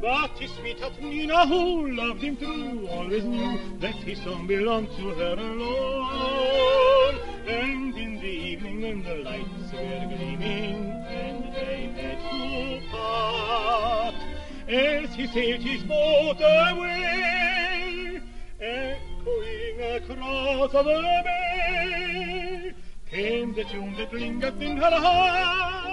But his sweetheart Nina, who loved him true, always knew that his song belonged to her alone. And in the evening when the lights were gleaming and they had to part, as he sailed his boat away, echoing across the bay, came the tune that lingered in her heart.